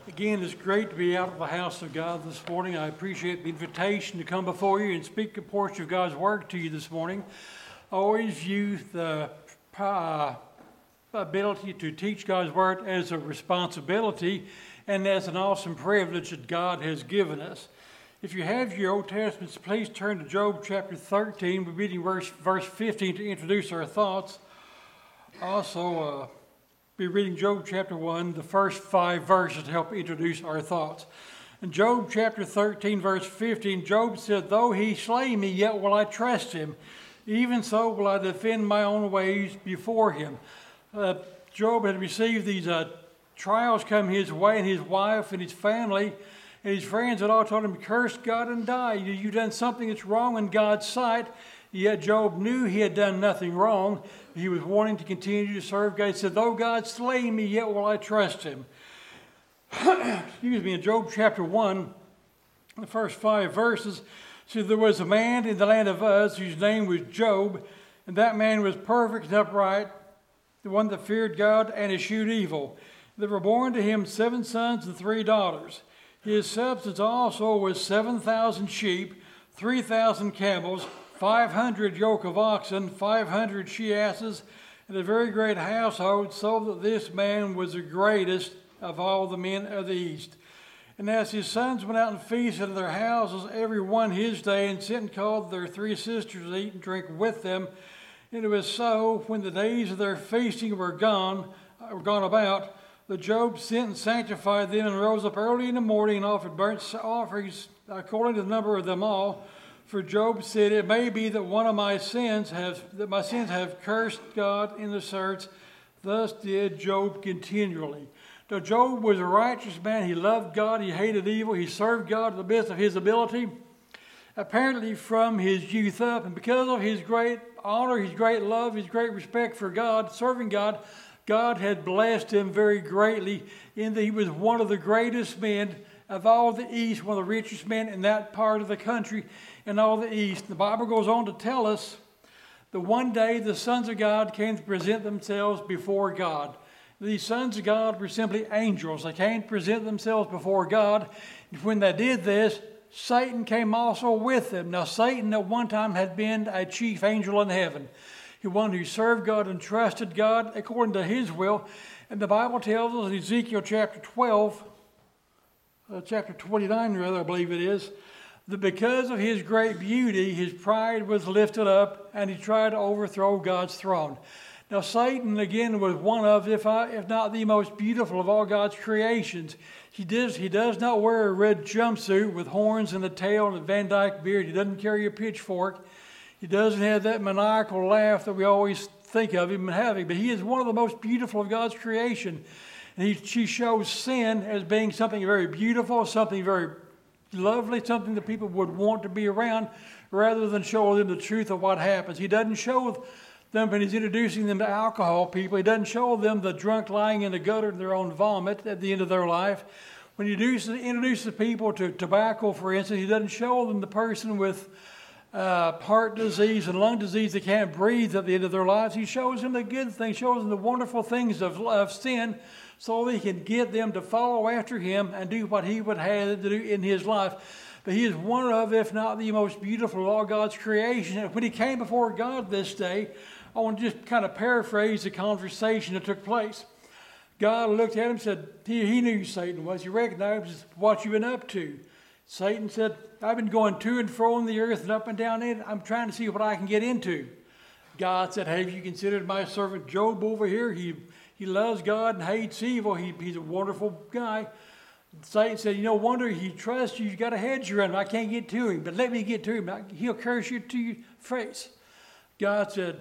Again, it's great to be out of the house of God this morning. I appreciate the invitation to come before you and speak a portion of God's word to you this morning. I always view the ability to teach God's word as a responsibility and as an awesome privilege that God has given us. If you have your Old Testaments, please turn to Job chapter 13. We're reading verse 15 to introduce our thoughts. Also, be reading Job chapter 1, the first 5 verses to help introduce our thoughts. In Job chapter 13, verse 15, Job said, "Though he slay me, yet will I trust him. Even so will I defend my own ways before him." Job had received these trials come his way, and his wife and his family and his friends had all told him, "Curse God and die. You've done something that's wrong in God's sight." Yet Job knew he had done nothing wrong. He was wanting to continue to serve God. He said, "Though God slay me, yet will I trust him." Excuse me, in Job chapter 1, the first 5 verses, said, "There was a man in the land of Uz whose name was Job, and that man was perfect and upright, the one that feared God and eschewed evil. There were born to him 7 sons and 3 daughters. His substance also was 7,000 sheep, 3,000 camels, 500 yoke of oxen, 500 she-asses, and a very great household, so that this man was the greatest of all the men of the east. And as his sons went out and feasted in their houses, every one his day, and sent and called their 3 sisters to eat and drink with them. And it was so, when the days of their feasting were gone about, that Job sent and sanctified them, and rose up early in the morning and offered burnt offerings according to the number of them all. For Job said, "It may be that one of my sins have cursed God in the search." Thus did Job continually. Now Job was a righteous man. He loved God. He hated evil. He served God to the best of his ability, apparently from his youth up. And because of his great honor, his great love, his great respect for God, serving God, God had blessed him very greatly in that he was one of the greatest men of all the East, one of the richest men in that part of the country in all the East. The Bible goes on to tell us that one day the sons of God came to present themselves before God. These sons of God were simply angels. They came to present themselves before God. And when they did this, Satan came also with them. Now Satan at one time had been a chief angel in heaven. He one who served God and trusted God according to his will. And the Bible tells us in Ezekiel chapter 12, chapter 29 rather, I believe it is, that because of his great beauty, his pride was lifted up, and he tried to overthrow God's throne. Now Satan, again, was one of, if not the most beautiful of all God's creations. He does not wear a red jumpsuit with horns and a tail and a Van Dyke beard. He doesn't carry a pitchfork. He doesn't have that maniacal laugh that we always think of him having. But he is one of the most beautiful of God's creation. And she shows sin as being something very beautiful, something very lovely, something that people would want to be around, rather than show them the truth of what happens. He doesn't show them, when he's introducing them to alcohol people, he doesn't show them the drunk lying in the gutter in their own vomit at the end of their life. When he introduces people to tobacco, for instance, he doesn't show them the person with heart disease and lung disease that can't breathe at the end of their lives. He shows them the good things, shows them the wonderful things of sin, so that he can get them to follow after him and do what he would have to do in his life. But he is one of, if not the most beautiful of all God's creation. And when he came before God this day, I want to just kind of paraphrase the conversation that took place. God looked at him and said, he knew who Satan was. He recognized what you've been up to. Satan said, "I've been going to and fro on the earth and up and down in it. I'm trying to see what I can get into." God said, "Have you considered my servant Job over here? He loves God and hates evil. He's a wonderful guy." Satan said, "No wonder he trusts you. You've got a hedge around him. I can't get to him, but let me get to him. He'll curse you to your face." God said,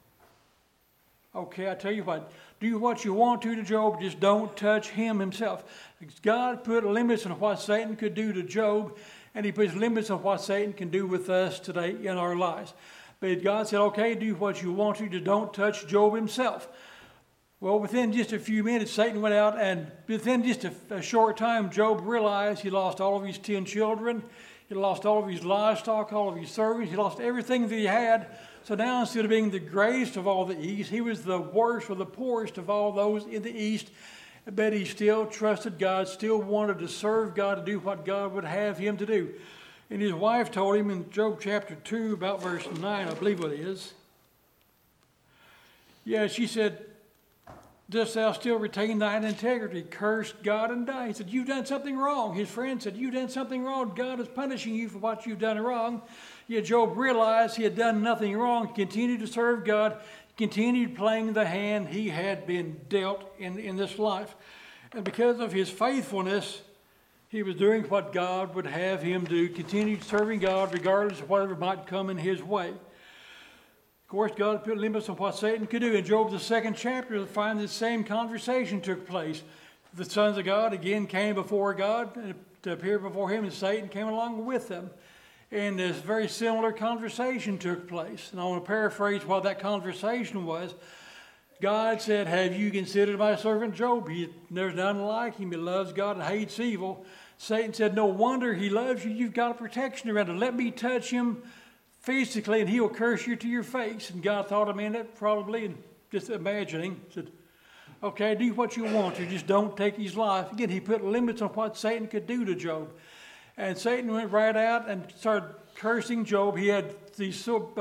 "Okay, I tell you what. Do what you want to Job. Just don't touch him himself." God put limits on what Satan could do to Job, and he puts limits on what Satan can do with us today in our lives. But God said, "Okay, do what you want to. Just don't touch Job himself." Well, within just a few minutes, Satan went out, and within just a short time, Job realized he lost all of his 10 children. He lost all of his livestock, all of his servants. He lost everything that he had. So now, instead of being the greatest of all the East, he was the worst or the poorest of all those in the East. but he still trusted God, still wanted to serve God, to do what God would have him to do. And his wife told him in Job chapter 2, about verse 9, I believe it is. Yeah, she said, dost thou still retain thine integrity? Curse God and die. He said, you've done something wrong. His friend said, you've done something wrong. God is punishing you for what you've done wrong. Yet Job realized he had done nothing wrong, continued to serve God, continued playing the hand he had been dealt in this life. And because of his faithfulness, he was doing what God would have him do, continued serving God regardless of whatever might come in his way. Of course, God put limits on what Satan could do. In Job, the 2nd chapter, you'll find the same conversation took place. The sons of God again came before God to appear before him, and Satan came along with them. And this very similar conversation took place. And I want to paraphrase what that conversation was. God said, have you considered my servant Job? There's none like him. He loves God and hates evil. Satan said, no wonder he loves you. You've got a protection around him. Let me touch him physically, and he'll curse you to your face. And God thought a minute, probably, and just imagining, said, okay, do what you want to, just don't take his life. Again, he put limits on what Satan could do to Job. And Satan went right out and started cursing Job. He had these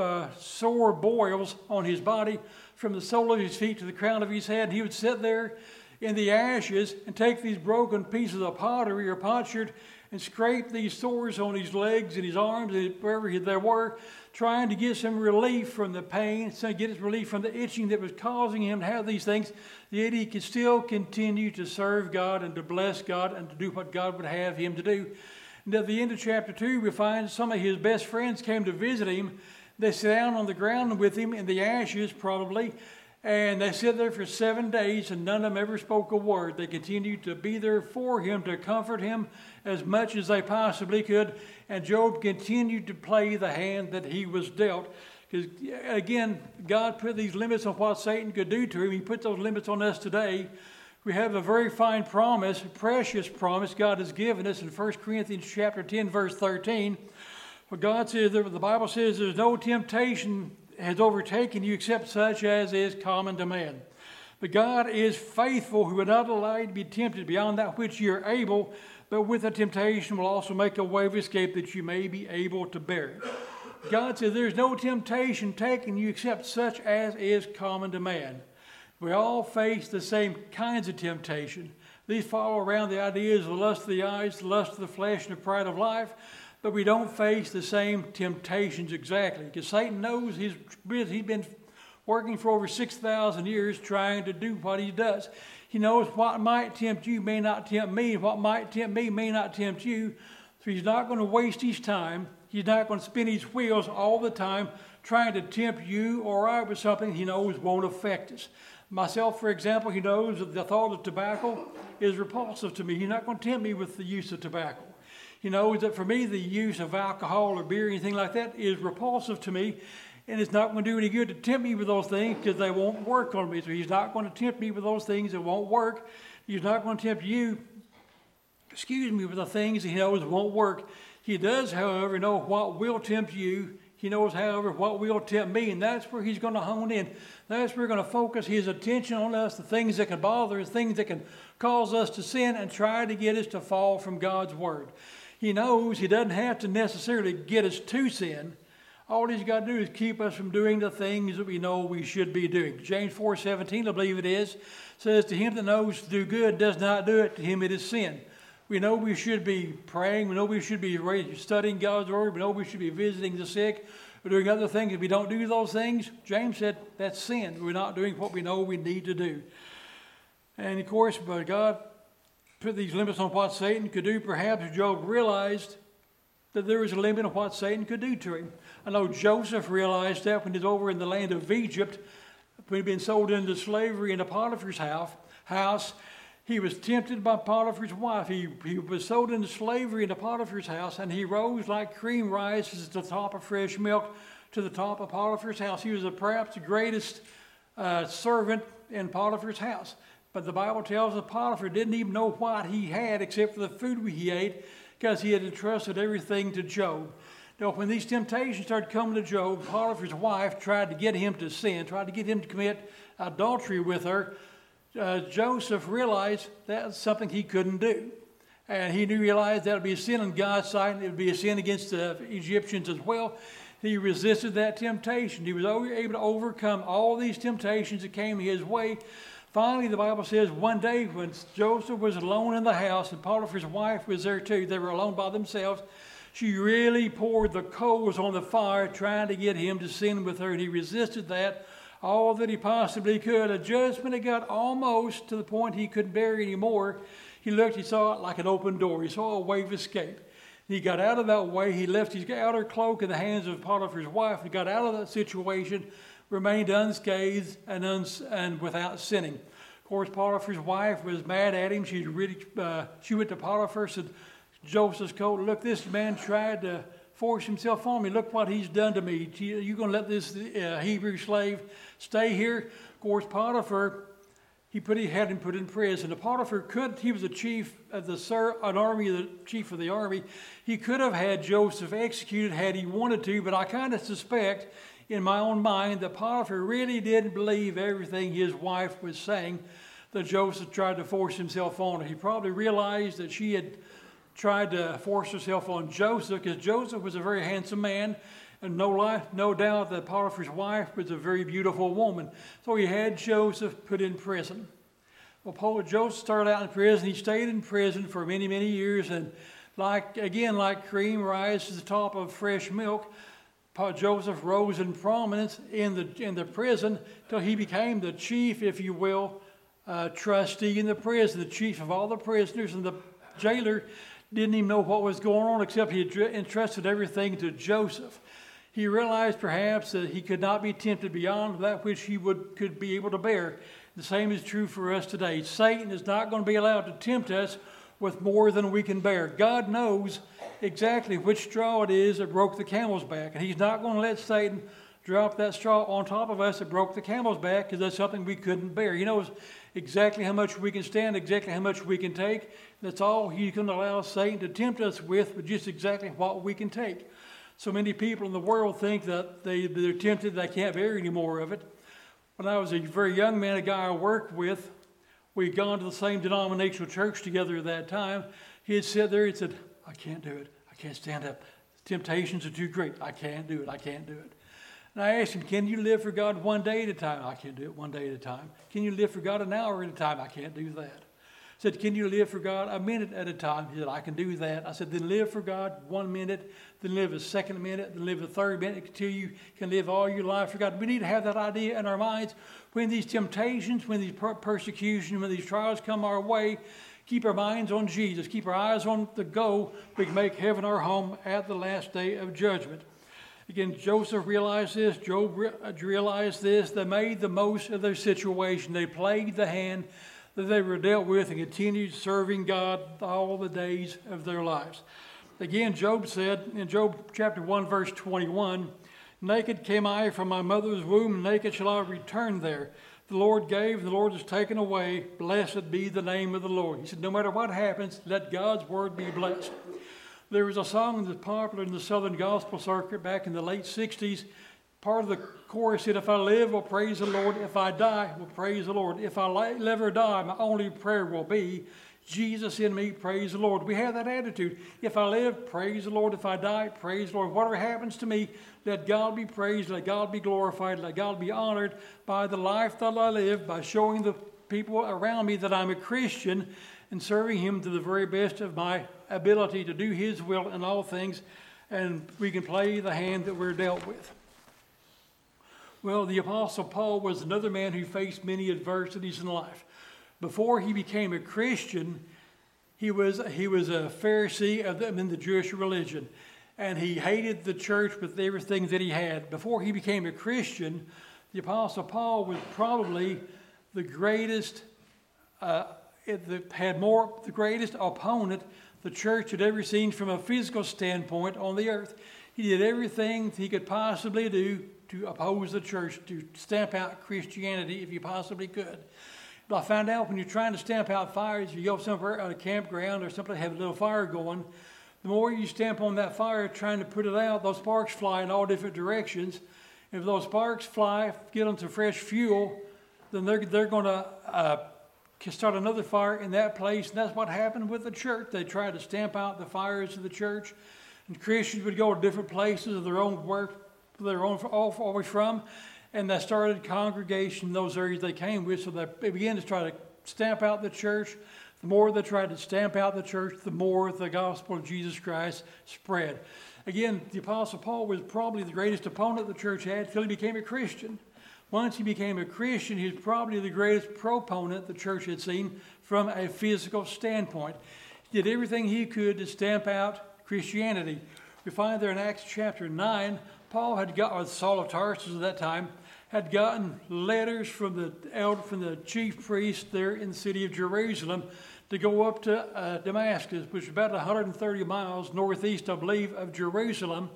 sore boils on his body from the sole of his feet to the crown of his head. And he would sit there in the ashes and take these broken pieces of pottery or potsherd and scrape these sores on his legs and his arms and wherever they were, trying to get some relief from the pain, to get his relief from the itching that was causing him to have these things. Yet he could still continue to serve God and to bless God and to do what God would have him to do. And at the end of chapter 2, we find some of his best friends came to visit him. They sat down on the ground with him in the ashes, probably, and they sat there for 7 days, and none of them ever spoke a word. They continued to be there for him, to comfort him as much as they possibly could. And Job continued to play the hand that he was dealt. Because, again, God put these limits on what Satan could do to him. He put those limits on us today. We have a very fine promise, a precious promise God has given us in 1 Corinthians chapter 10, verse 13. Where God says, the Bible says, there's no temptation has overtaken you except such as is common to man. But God is faithful, who will not allow you to be tempted beyond that which you are able, but with the temptation will also make a way of escape that you may be able to bear it. God says there's no temptation taken you except such as is common to man. We all face the same kinds of temptation. These follow around the ideas of the lust of the eyes, the lust of the flesh, and the pride of life. But we don't face the same temptations exactly. Because Satan knows he's been working for over 6,000 years trying to do what he does. He knows what might tempt you may not tempt me. What might tempt me may not tempt you. So he's not going to waste his time. He's not going to spin his wheels all the time trying to tempt you or I with something he knows won't affect us. Myself, for example, he knows that the thought of tobacco is repulsive to me. He's not going to tempt me with the use of tobacco. He knows that for me, the use of alcohol or beer or anything like that is repulsive to me, and it's not going to do any good to tempt me with those things because they won't work on me. So he's not going to tempt me with those things that won't work. He's not going to tempt you, with the things he knows won't work. He does, however, know what will tempt you. He knows, however, what will tempt me, and that's where he's going to hone in. That's where we're going to focus his attention on us, the things that can bother us, things that can cause us to sin, and try to get us to fall from God's word. He knows he doesn't have to necessarily get us to sin. All he's got to do is keep us from doing the things that we know we should be doing. James 4:17, I believe it is, says, to him that knows to do good does not do it, to him it is sin. We know we should be praying. We know we should be studying God's word. We know we should be visiting the sick. We're doing other things. If we don't do those things, James said that's sin. We're not doing what we know we need to do. And of course, but God put these limits on what Satan could do. Perhaps Job realized that there was a limit on what Satan could do to him. I know Joseph realized that when he was over in the land of Egypt, when he'd been sold into slavery in Potiphar's house. He was tempted by Potiphar's wife. He was sold into slavery in Potiphar's house, and he rose like cream rises to the top of fresh milk to the top of Potiphar's house. He was perhaps the greatest servant in Potiphar's house. But the Bible tells us Potiphar didn't even know what he had except for the food he ate, because he had entrusted everything to Job. Now, when these temptations started coming to Job, Potiphar's wife tried to get him to sin, tried to get him to commit adultery with her. Joseph realized that's something he couldn't do. And he realized that would be a sin in God's sight, and it would be a sin against the Egyptians as well. He resisted that temptation. He was able to overcome all these temptations that came his way. Finally, the Bible says one day when Joseph was alone in the house and Potiphar's wife was there too, they were alone by themselves, she really poured the coals on the fire trying to get him to sin with her, and he resisted that all that he possibly could. And just when it got almost to the point he couldn't bear anymore, he looked, he saw it like an open door. He saw a way of escape. He got out of that way. He left his outer cloak in the hands of Potiphar's wife. He got out of that situation, remained unscathed and without sinning. Of course, Potiphar's wife was mad at him. She went to Potiphar, said, Joseph's coat, look, this man tried to force himself on me. Look what he's done to me. You going to let this Hebrew slave stay here? Of course, Potiphar, had him put in prison. And Potiphar he was the chief of the chief of the army. He could have had Joseph executed had he wanted to, but I kind of suspect in my own mind that Potiphar really didn't believe everything his wife was saying, that Joseph tried to force himself on her. He probably realized that she had tried to force herself on Joseph, because Joseph was a very handsome man, and no doubt that Potiphar's wife was a very beautiful woman. So he had Joseph put in prison. Well, Joseph started out in prison. He stayed in prison for many, many years, and like cream rises to the top of fresh milk, Joseph rose in prominence in the prison till he became the chief, if you will, trustee in the prison, the chief of all the prisoners, and the jailer didn't even know what was going on, except he had entrusted everything to Joseph. He realized perhaps that he could not be tempted beyond that which he could be able to bear. The same is true for us today. Satan is not going to be allowed to tempt us with more than we can bear. God knows exactly which straw it is that broke the camel's back, and he's not going to let Satan drop that straw on top of us that broke the camel's back, because that's something we couldn't bear. He knows exactly how much we can stand, exactly how much we can take. That's all he can allow Satan to tempt us with, but just exactly what we can take. So many people in the world think that they're tempted, they can't bear any more of it. When I was a very young man, a guy I worked with, we'd gone to the same denominational church together at that time. He had sat there and said, I can't do it. I can't stand up. The temptations are too great. I can't do it. I can't do it. And I asked him, can you live for God one day at a time? I can't do it one day at a time. Can you live for God an hour at a time? I can't do that. I said, can you live for God a minute at a time? He said, I can do that. I said, then live for God 1 minute, then live a second minute, then live a third minute until you can live all your life for God. We need to have that idea in our minds. When these temptations, when these persecutions, when these trials come our way, keep our minds on Jesus. Keep our eyes on the goal. We can make heaven our home at the last day of judgment. Again, Joseph realized this. Job realized this. They made the most of their situation. They played the hand that they were dealt with and continued serving God all the days of their lives. Again, Job said in Job chapter 1, verse 21, naked came I from my mother's womb, and naked shall I return there. The Lord gave, the Lord has taken away. Blessed be the name of the Lord. He said, no matter what happens, let God's word be blessed. There was a song that's popular in the Southern Gospel Circuit back in the late 60s. Part of the chorus said, if I live, will praise the Lord. If I die, will praise the Lord. If I live or die, my only prayer will be, Jesus in me, praise the Lord. We have that attitude. If I live, praise the Lord. If I die, praise the Lord. Whatever happens to me, let God be praised, let God be glorified, let God be honored by the life that I live, by showing the people around me that I'm a Christian and serving Him to the very best of my ability to do His will in all things, and we can play the hand that we're dealt with. Well, the Apostle Paul was another man who faced many adversities in life. Before he became a Christian, he was a Pharisee in the Jewish religion, and he hated the church with everything that he had. Before he became a Christian, the Apostle Paul was probably the greatest, the greatest opponent the church had ever seen from a physical standpoint on the earth. He did everything he could possibly do to oppose the church, to stamp out Christianity if you possibly could. But I found out when you're trying to stamp out fires, you go somewhere at a campground or something, have a little fire going, the more you stamp on that fire trying to put it out, those sparks fly in all different directions. If those sparks fly, get them to fresh fuel, then they're going to start another fire in that place. And that's what happened with the church. They tried to stamp out the fires of the church. And Christians would go to different places of their own work, their own always from. And they started congregation in those areas they came with. So they began to try to stamp out the church. The more they tried to stamp out the church, the more the gospel of Jesus Christ spread. Again, the Apostle Paul was probably the greatest opponent the church had until he became a Christian. Once he became a Christian, he was probably the greatest proponent the church had seen from a physical standpoint. He did everything he could to stamp out Christianity. We find there in Acts chapter 9, Paul had got, or Saul of Tarsus at that time, had gotten letters from the chief priest there in the city of Jerusalem to go up to Damascus, which is about 130 miles northeast, I believe, of Jerusalem.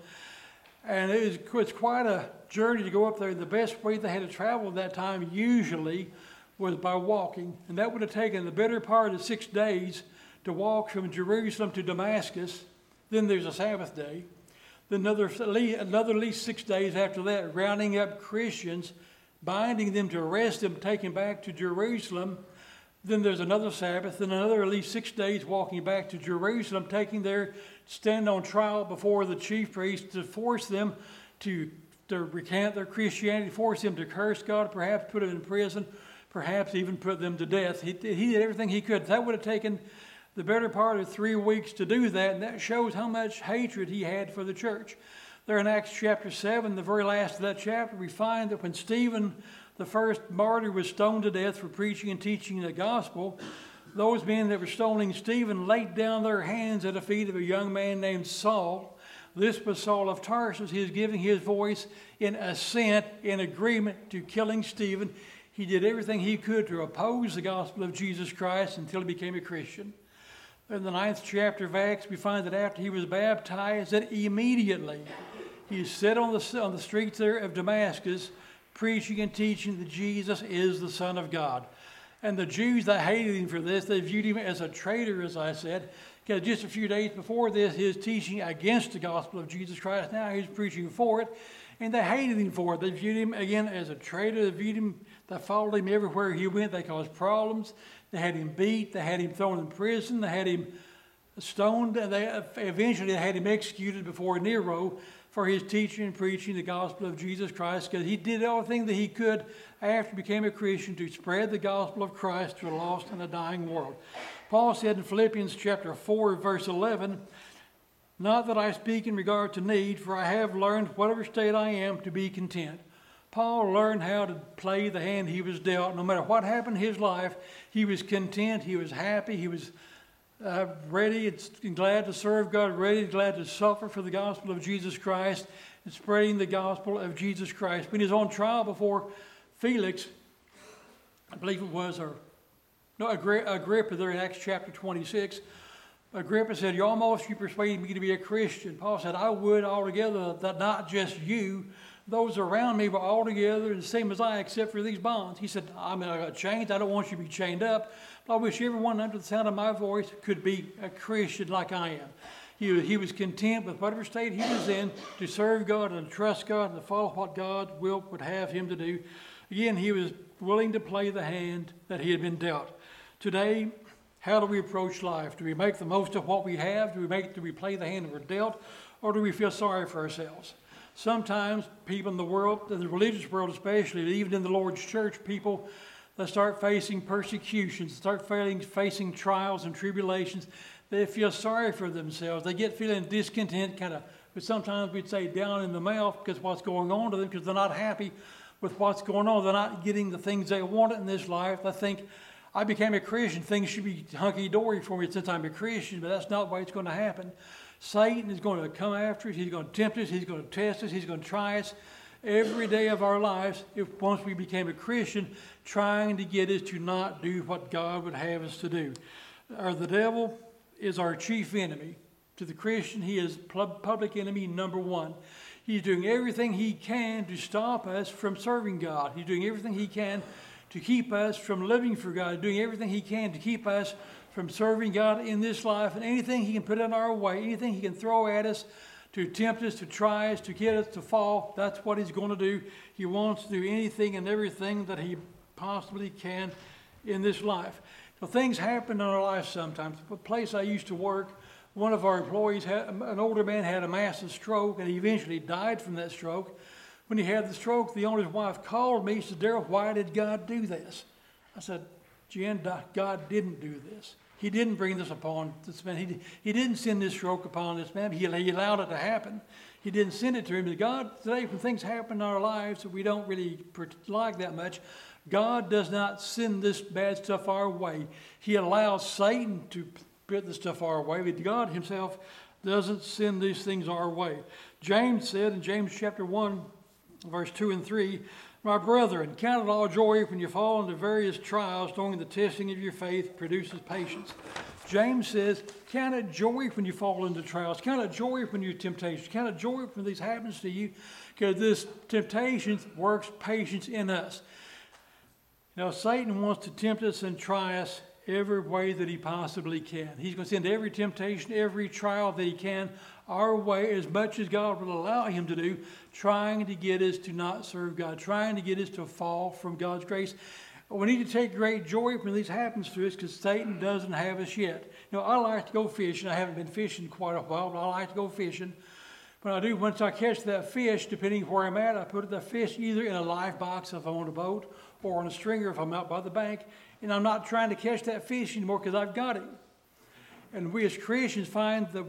And it was quite a journey to go up there. The best way they had to travel at that time usually was by walking. And that would have taken the better part of 6 days to walk from Jerusalem to Damascus. Then there's a Sabbath day. Then another at least 6 days after that, rounding up Christians, binding them to arrest them, taking back to Jerusalem. Then there's another Sabbath, then another at least 6 days walking back to Jerusalem, taking their stand on trial before the chief priest to force them to recant their Christianity, force them to curse God, perhaps put them in prison, perhaps even put them to death. He did everything he could. That would have taken the better part of 3 weeks to do that, and that shows how much hatred he had for the church. There in Acts chapter 7, the very last of that chapter, we find that when Stephen, the first martyr, was stoned to death for preaching and teaching the gospel, those men that were stoning Stephen laid down their hands at the feet of a young man named Saul. This was Saul of Tarsus. He was giving his voice in assent, in agreement to killing Stephen. He did everything he could to oppose the gospel of Jesus Christ until he became a Christian. In the 9th chapter of Acts, we find that after he was baptized, that immediately he sat on the streets there of Damascus, preaching and teaching that Jesus is the Son of God. And the Jews, they hated him for this. They viewed him as a traitor, as I said, because just a few days before this, he was teaching against the gospel of Jesus Christ. Now he's preaching for it, and they hated him for it. They viewed him, again, as a traitor. They followed him everywhere he went. They caused problems. They had him beat. They had him thrown in prison. They had him stoned. And they eventually had him executed before Nero for his teaching and preaching the gospel of Jesus Christ, because he did everything that he could after he became a Christian to spread the gospel of Christ to a lost and a dying world. Paul said in Philippians chapter 4, verse 11, "Not that I speak in regard to need, for I have learned, whatever state I am, to be content." Paul learned how to play the hand he was dealt. No matter what happened in his life, he was content, he was happy, he was ready and glad to serve God, ready and glad to suffer for the gospel of Jesus Christ and spreading the gospel of Jesus Christ. When he was on trial before Felix, I believe it was, Agrippa there in Acts chapter 26, Agrippa said, you persuaded me to be a Christian. Paul said, I would altogether, that not just you, those around me were all together the same as I, except for these bonds. He said, I got chained. I don't want you to be chained up. But I wish everyone under the sound of my voice could be a Christian like I am. He was content with whatever state he was in to serve God and trust God and to follow what God would have him to do. Again, he was willing to play the hand that he had been dealt. Today, how do we approach life? Do we make the most of what we have? Do we play the hand that we're dealt? Or do we feel sorry for ourselves? Sometimes people in the world, in the religious world especially, even in the Lord's church, people that start facing persecutions, start facing trials and tribulations, they feel sorry for themselves. They get feeling discontent, but sometimes we'd say down in the mouth because what's going on to them, because they're not happy with what's going on. They're not getting the things they wanted in this life. They think, I became a Christian, things should be hunky-dory for me since I'm a Christian, but that's not the way it's going to happen. Satan is going to come after us. He's going to tempt us. He's going to test us. He's going to try us every day of our lives, if once we became a Christian, trying to get us to not do what God would have us to do. The devil is our chief enemy. To the Christian, he is public enemy number one. He's doing everything he can to stop us from serving God. He's doing everything he can to keep us from living for God, doing everything he can to keep us from serving God in this life, and anything he can put in our way, anything he can throw at us to tempt us, to try us, to get us to fall, that's what he's going to do. He wants to do anything and everything that he possibly can in this life. So things happen in our life sometimes. The place I used to work, one of our employees, an older man, had a massive stroke, and he eventually died from that stroke. When he had the stroke, the owner's wife called me. She said, "Darrell, why did God do this?" I said, "Jen, God didn't do this. He didn't bring this upon this man. He didn't send this stroke upon this man. He allowed it to happen. He didn't send it to him." God, today, when things happen in our lives that we don't really like that much, God does not send this bad stuff our way. He allows Satan to put the stuff our way, but God himself doesn't send these things our way. James said in James chapter 1, verse 2 and 3, "My brethren, count it all joy when you fall into various trials, knowing the testing of your faith produces patience." James says, count it joy when you fall into trials. Count it joy when you're temptations. Count it joy when this happens to you, because this temptation works patience in us. Now, Satan wants to tempt us and try us every way that he possibly can. He's going to send every temptation, every trial that he can our way, as much as God will allow him to do, trying to get us to not serve God, trying to get us to fall from God's grace. We need to take great joy when this happens to us, because Satan doesn't have us yet. You know, I like to go fishing. I haven't been fishing quite a while, but I like to go fishing. When I do, once I catch that fish, depending where I'm at, I put the fish either in a live box if I'm on a boat, or on a stringer if I'm out by the bank. And I'm not trying to catch that fish anymore because I've got it. And we as Christians find that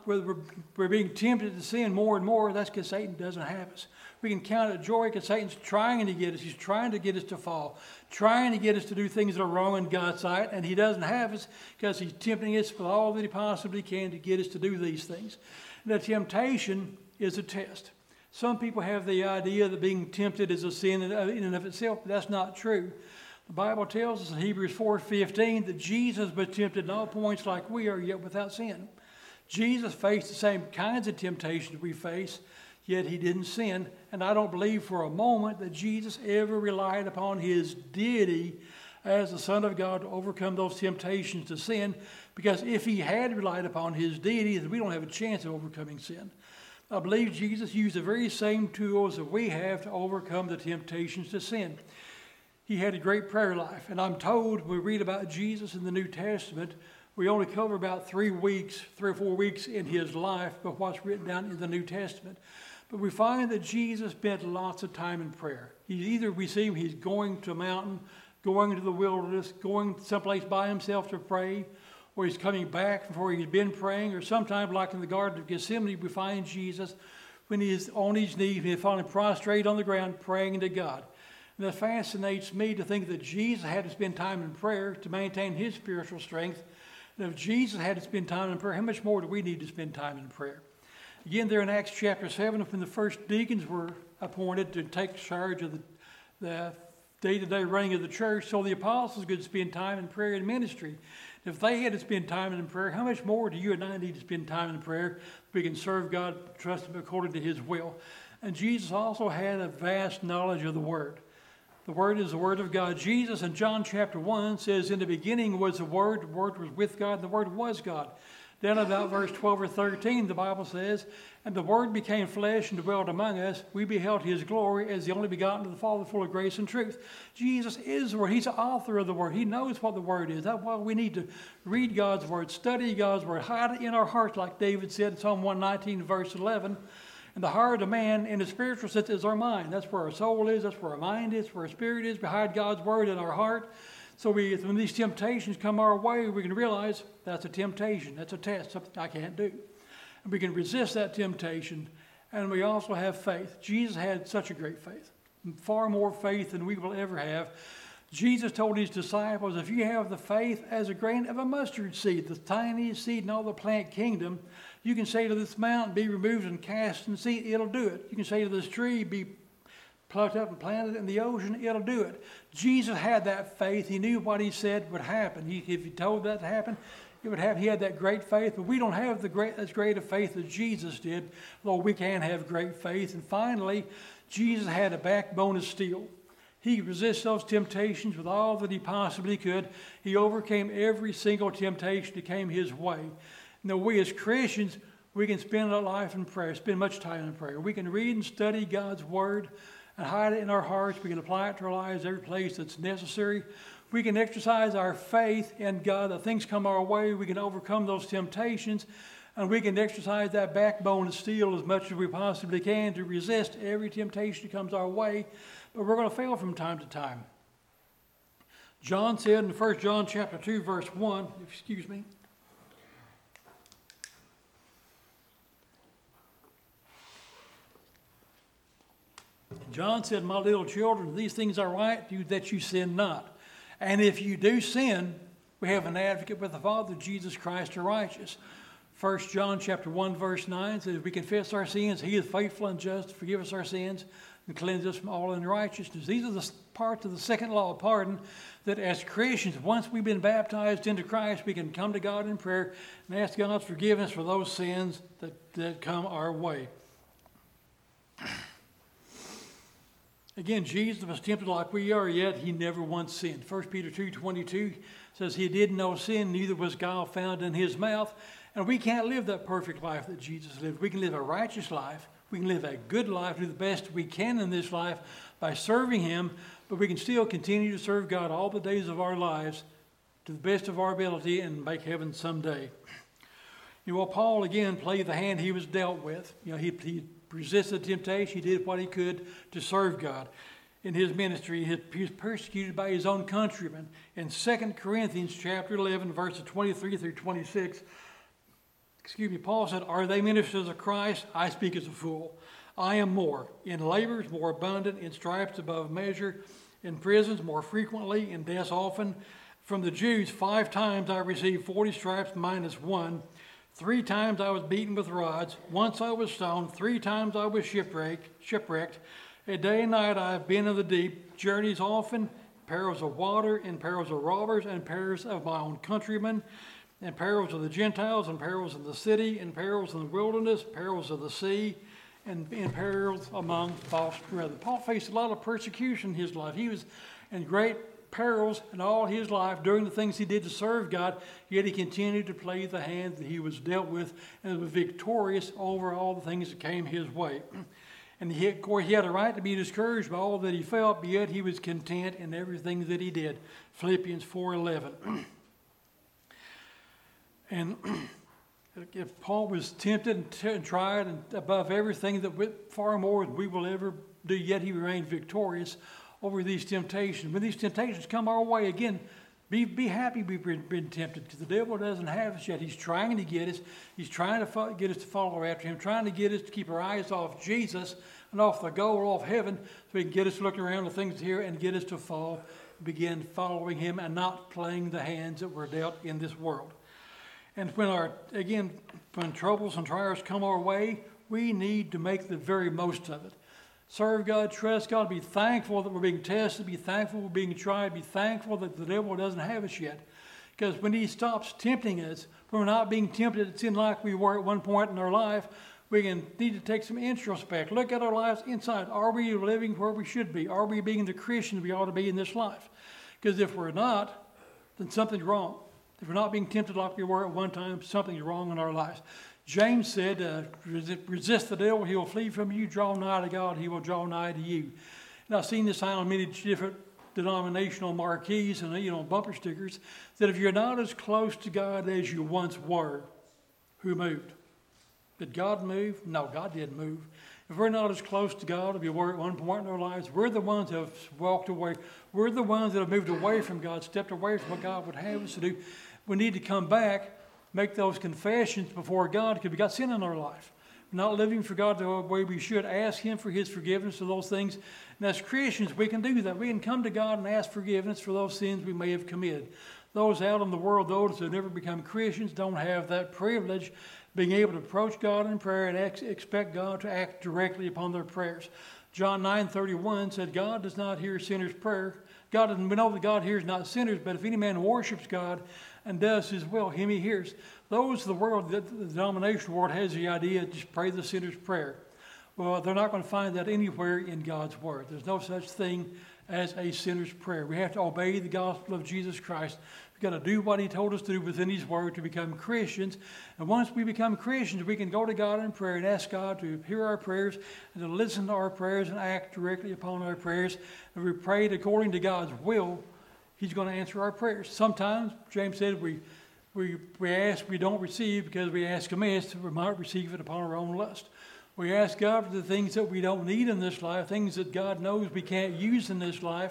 we're being tempted to sin more and more. That's because Satan doesn't have us. We can count it joy because Satan's trying to get us. He's trying to get us to fall, trying to get us to do things that are wrong in God's sight. And he doesn't have us because he's tempting us with all that he possibly can to get us to do these things. The temptation is a test. Some people have the idea that being tempted is a sin in and of itself, but that's not true. The Bible tells us in Hebrews 4:15 that Jesus was tempted in all points like we are, yet without sin. Jesus faced the same kinds of temptations we face, yet he didn't sin. And I don't believe for a moment that Jesus ever relied upon his deity as the Son of God to overcome those temptations to sin, because if he had relied upon his deity, then we don't have a chance of overcoming sin. I believe Jesus used the very same tools that we have to overcome the temptations to sin. He had a great prayer life, and I'm told when we read about Jesus in the New Testament, we only cover about 3 or 4 weeks in his life, but what's written down in the New Testament. But we find that Jesus spent lots of time in prayer. We see him, he's going to a mountain, going to the wilderness, going someplace by himself to pray, or he's coming back before he's been praying, or sometimes like in the Garden of Gethsemane, we find Jesus when he is on his knees, and he's falling prostrate on the ground praying to God. And that fascinates me to think that Jesus had to spend time in prayer to maintain his spiritual strength. And if Jesus had to spend time in prayer, how much more do we need to spend time in prayer? Again, there in Acts chapter 7, when the first deacons were appointed to take charge of the day-to-day running of the church, so the apostles could spend time in prayer and ministry. If they had to spend time in prayer, how much more do you and I need to spend time in prayer so we can serve God, trust him according to his will? And Jesus also had a vast knowledge of the Word. The Word is the Word of God. Jesus in John chapter 1 says, "In the beginning was the Word was with God, and the Word was God." Then about verse 12 or 13, the Bible says, "And the Word became flesh and dwelt among us. We beheld his glory as the only begotten of the Father, full of grace and truth." Jesus is the Word. He's the author of the Word. He knows what the Word is. That's why we need to read God's Word, study God's Word, hide it in our hearts, like David said in Psalm 119, verse 11. And the heart of man in the spiritual sense is our mind. That's where our soul is. That's where our mind is, where our spirit is, behind God's Word in our heart. So when these temptations come our way, we can realize that's a temptation. That's a test, something I can't do. And we can resist that temptation. And we also have faith. Jesus had such a great faith, far more faith than we will ever have. Jesus told his disciples, if you have the faith as a grain of a mustard seed, the tiniest seed in all the plant kingdom, you can say to this mountain, be removed and cast in the sea, it'll do it. You can say to this tree, be plucked up and planted in the ocean, it'll do it. Jesus had that faith. He knew what he said would happen. If he told that to happen, it would happen. He had that great faith, but we don't have as great a faith as Jesus did, though we can have great faith. And finally, Jesus had a backbone of steel. He resisted those temptations with all that he possibly could. He overcame every single temptation that came his way. Now, we as Christians, we can spend our life in prayer, spend much time in prayer. We can read and study God's Word and hide it in our hearts. We can apply it to our lives every place that's necessary. We can exercise our faith in God that things come our way. We can overcome those temptations. And we can exercise that backbone of steel as much as we possibly can to resist every temptation that comes our way. But we're going to fail from time to time. John said in 1 John chapter 2, verse 1, John said, "My little children, these things I write to you that you sin not. And if you do sin, we have an advocate with the Father, Jesus Christ the righteous." 1 John chapter 1, verse 9 says, "If we confess our sins, he is faithful and just to forgive us our sins and cleanse us from all unrighteousness." These are the parts of the second law of pardon that as Christians, once we've been baptized into Christ, we can come to God in prayer and ask God's forgiveness for those sins that come our way. Again, Jesus was tempted like we are, yet he never once sinned. 1 Peter 2:22 says he did no sin, neither was guile found in his mouth. And we can't live that perfect life that Jesus lived. We can live a righteous life. We can live a good life, do the best we can in this life by serving him, but we can still continue to serve God all the days of our lives to the best of our ability and make heaven someday. Paul again played the hand he was dealt with. He resisted temptation. He did what he could to serve God. In his ministry, he was persecuted by his own countrymen. In 2 Corinthians chapter 11, verses 23 through 26, Paul said, "Are they ministers of Christ? I speak as a fool. I am more. In labors more abundant, in stripes above measure, in prisons more frequently, in deaths often. From the Jews 5 times I received 40 stripes minus 1. 3 times I was beaten with rods. Once I was stoned. 3 times I was shipwrecked. A day and night I have been in the deep. Journeys often, perils of water, and perils of robbers, and perils of my own countrymen, and perils of the Gentiles, and perils of the city, and perils in the wilderness, perils of the sea, and perils among false brethren." Paul faced a lot of persecution in his life. He was in great perils in all his life doing the things he did to serve God, yet he continued to play the hand that he was dealt with and was victorious over all the things that came his way. And of course, he had a right to be discouraged by all that he felt, but yet he was content in everything that he did. Philippians 4:11. And if Paul was tempted and tried and above everything that far more than we will ever do, yet he remained victorious over these temptations. When these temptations come our way, again, be happy we've been tempted, because the devil doesn't have us yet. He's trying to get us. He's trying to get us to follow after him, trying to get us to keep our eyes off Jesus and off the goal, off heaven, so he can get us looking around the things here and get us to begin following him and not playing the hands that we're dealt in this world. And when troubles and trials come our way, we need to make the very most of it. Serve God, trust God, be thankful that we're being tested, be thankful we're being tried, be thankful that the devil doesn't have us yet. Because when he stops tempting us, when we're not being tempted to sin like we were at one point in our life, we need to take some introspect. Look at our lives inside. Are we living where we should be? Are we being the Christians we ought to be in this life? Because if we're not, then something's wrong. If we're not being tempted like we were at one time, something's wrong in our lives. James said, resist the devil, he will flee from you. Draw nigh to God, he will draw nigh to you. And I've seen this sign on many different denominational marquees and bumper stickers, that if you're not as close to God as you once were, who moved? Did God move? No, God didn't move. If we're not as close to God as we were at one point in our lives, we're the ones that have walked away. We're the ones that have moved away from God, stepped away from what God would have us to do. We need to come back, make those confessions before God, because we got sin in our life. We're not living for God the way we should. Ask him for his forgiveness for those things. And as Christians, we can do that. We can come to God and ask forgiveness for those sins we may have committed. Those out in the world, those who have never become Christians, don't have that privilege, being able to approach God in prayer and expect God to act directly upon their prayers. John 9:31 said, God does not hear sinners' prayer. We know that God hears not sinners, but if any man worships God and does his will, him he hears. Those of the world, the denominational world has the idea, just pray the sinner's prayer. Well, they're not going to find that anywhere in God's word. There's no such thing as a sinner's prayer. We have to obey the gospel of Jesus Christ. We've got to do what he told us to do within his word to become Christians. And once we become Christians, we can go to God in prayer and ask God to hear our prayers and to listen to our prayers and act directly upon our prayers. And we prayed according to God's will. He's going to answer our prayers. Sometimes, James said, we ask, we don't receive because we ask amiss, we might receive it upon our own lust. We ask God for the things that we don't need in this life, things that God knows we can't use in this life.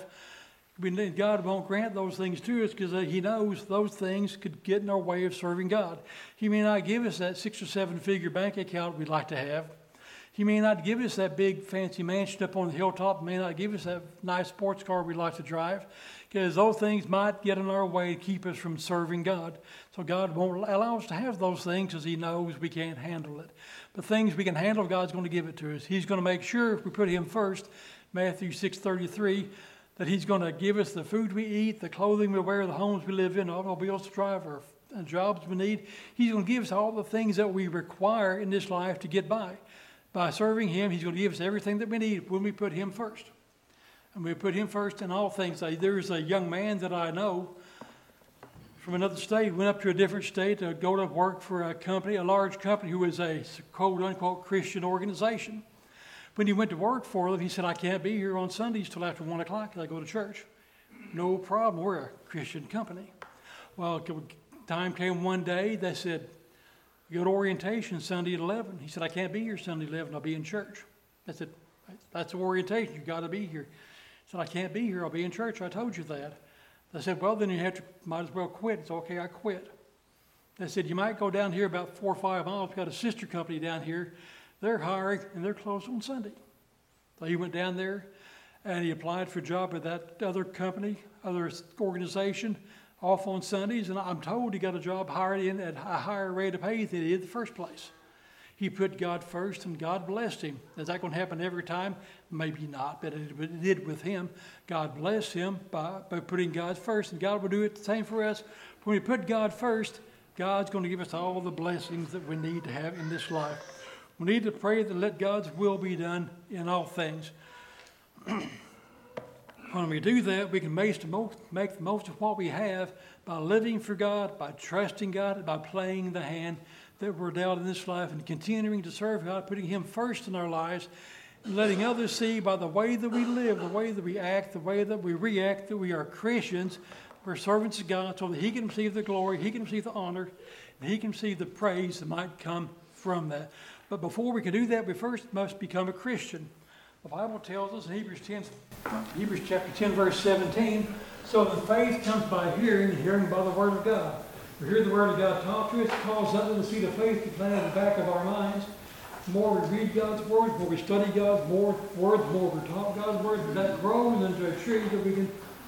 God won't grant those things to us because He knows those things could get in our way of serving God. He may not give us that 6 or 7 figure bank account we'd like to have. He may not give us that big fancy mansion up on the hilltop. He may not give us that nice sports car we'd like to drive because those things might get in our way to keep us from serving God. So God won't allow us to have those things because He knows we can't handle it. But things we can handle, God's going to give it to us. He's going to make sure if we put Him first, Matthew 6:33, that He's going to give us the food we eat, the clothing we wear, the homes we live in, automobiles to drive, or jobs we need. He's going to give us all the things that we require in this life to get by. By serving Him, He's going to give us everything that we need when we put Him first. And we put Him first in all things. There's a young man that I know from another state, went up to a different state to go to work for a company, a large company who is a quote-unquote Christian organization. When he went to work for them, he said, I can't be here on Sundays till after 1 o'clock because I go to church. No problem, we're a Christian company. Well, time came one day, they said, you go to orientation Sunday at 11. He said, I can't be here Sunday at 11, I'll be in church. I said, that's orientation, you've got to be here. He said, I can't be here, I'll be in church, I told you that. They said, well, then might as well quit. It's okay, I quit. They said, you might go down here about 4 or 5 miles. We've got a sister company down here. They're hiring, and they're closed on Sunday. So he went down there, and he applied for a job with that other company, other organization, off on Sundays. And I'm told he got a job hired in at a higher rate of pay than he did in the first place. He put God first, and God blessed him. Is that going to happen every time? Maybe not, but it did with him. God blessed him by putting God first, and God will do it the same for us. When we put God first, God's going to give us all the blessings that we need to have in this life. We need to pray to let God's will be done in all things. When we do that, we can make the most of what we have by living for God, by trusting God, by playing the hand that we're dealt in this life and continuing to serve God, putting Him first in our lives, and letting others see by the way that we live, the way that we act, the way that we react, that we are Christians, we're servants of God, so that He can receive the glory, He can receive the honor, and He can receive the praise that might come from that. But before we can do that, we first must become a Christian. The Bible tells us in Hebrews chapter 10, verse 17, so that faith comes by hearing, and hearing by the Word of God. We hear the Word of God taught to us, cause something to see the faith planted in the back of our minds. The more we read God's Word, the more we study God's Word, the more we're taught God's Word, that grows into a tree that we can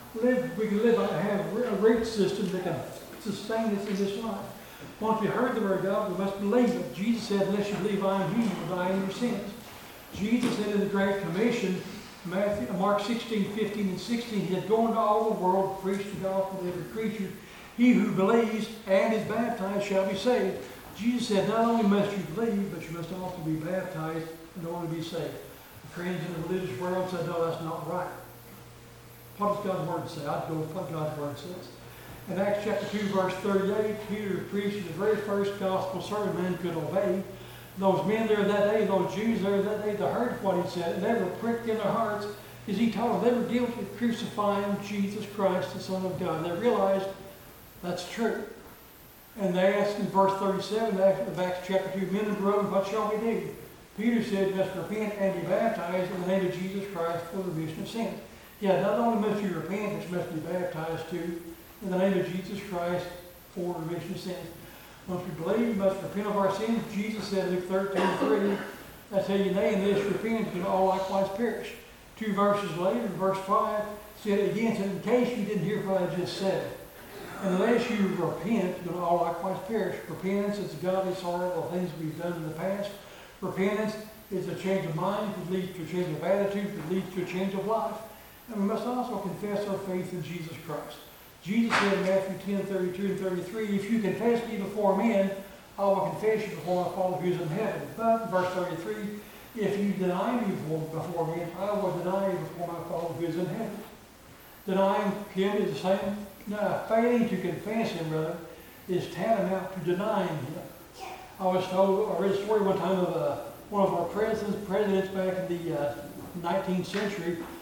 live and have a root system that can sustain us in this life. Once we heard the Word of God, we must believe it. Jesus said, unless you believe I am He, you will die in your sins. Jesus said in the Great Commission, Mark 16, 15, and 16, He had gone to all the world, preached the gospel to every creature. He who believes and is baptized shall be saved. Jesus said, not only must you believe, but you must also be baptized in order to be saved. The friends in the religious world said, no, that's not right. What does God's Word say? I'd go with what God's Word says. In Acts chapter 2, verse 38, Peter preached the very first gospel sermon men could obey. Those men there that day, those Jews there that day, they heard what he said, and they were pricked in their hearts as he taught them. They were guilty of crucifying Jesus Christ, the Son of God. They realized that's true. And they asked in verse 37 of Acts chapter 2, men and brethren, what shall we do? Peter said, you must repent and be baptized in the name of Jesus Christ for the remission of sins. Yeah, not only must you repent, but you must be baptized too in the name of Jesus Christ for the remission of sins. Once we believe, we must repent of our sins. Jesus said in Luke 13:3, I tell you, nay, unless you repent, you will all likewise perish. 2 verses later, in verse 5, said it again, said, in case you didn't hear what I just said, unless you repent, you will all likewise perish. Repentance is a godly sorrow of things we've done in the past. Repentance is a change of mind. It leads to a change of attitude. It leads to a change of life. And we must also confess our faith in Jesus Christ. Jesus said in Matthew 10:32 and 33, if you confess me before men, I will confess you before my Father who is in heaven. But, verse 33, if you deny me before men, I will deny you before my Father who is in heaven. Denying Him is the same. No, failing to confess Him, brother, is tantamount to denying Him. I read a story one time of one of our presidents back in the 19th century.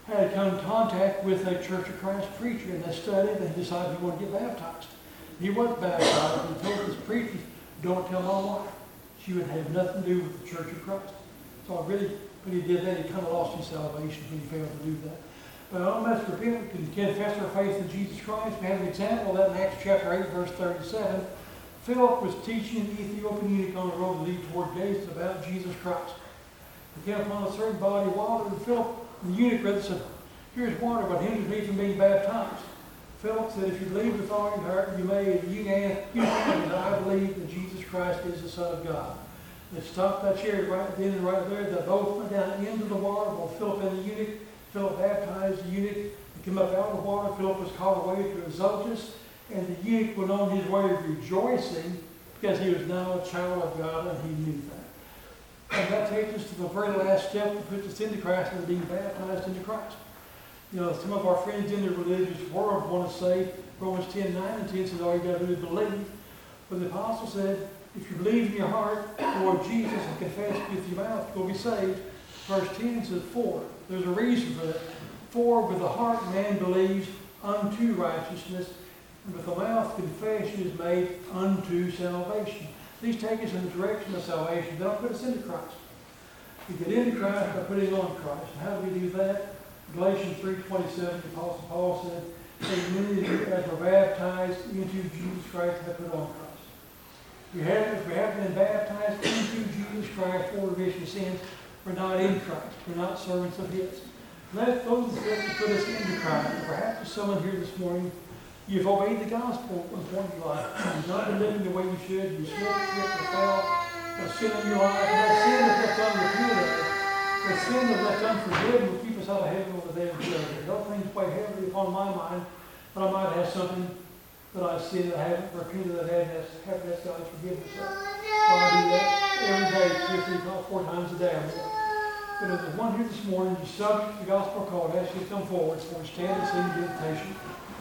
had come in contact with a Church of Christ preacher, and they studied and decided he wanted to get baptized. He was baptized and told his preacher, don't tell my wife. She would have nothing to do with the Church of Christ. So I really, when he did that, he kind of lost his salvation when he failed to do that. But unless repent and confess our faith in Jesus Christ, we have an example of that in Acts chapter 8, verse 37. Philip was teaching the Ethiopian eunuch on the road to lead toward Gaza about Jesus Christ. He came upon a certain body of water, and Philip, the eunuch, rather said, here's water, but hinders me from being baptized. Philip said, if you believe with all your heart, you may, you can, I believe that Jesus Christ is the Son of God. They stopped that chariot right then and right there. They both went down into the water, both Philip and the eunuch. Philip baptized the eunuch. He came up out of the water. Philip was called away to Azotus, and the eunuch went on his way rejoicing because he was now a child of God, and he knew that. And that takes us to the very last step that puts us into Christ and being baptized into Christ. You know, some of our friends in the religious world want to say, Romans 10, 9 and 10 says, all you got to do is believe. But the apostle said, if you believe in your heart, Lord Jesus, and confess with your mouth, you'll be saved. Verse 10 says, for. There's a reason for that. For with the heart man believes unto righteousness, and with the mouth confession is made unto salvation. These take us in the direction of salvation. They don't put us into Christ. We get into Christ by putting on Christ. And how do we do that? Galatians 3:27, the Apostle Paul said, and many of you as were baptized into Jesus Christ have put on Christ. If we haven't been baptized into Jesus Christ for remission of sins, we're not in Christ. We're not servants of His. Let those steps to put us into Christ. And perhaps there's someone here this morning, you've obeyed the gospel at one point in your life. You've not been living the way you should. You slipped, tripped, or fell. There's sin in your life. And that sin that's left unrepented of, that sin that's left unforgiven will keep us out of heaven over there in judgment. Those things weigh heavily upon my mind, but I might have something that I sin that I haven't repented of, that haven't asked God's forgiveness of. So I do that every day, 2 or 3, 4 times a day. But if there's one here this morning, you're subject to the gospel call, I ask you to come forward. So we stand and sing the invitation.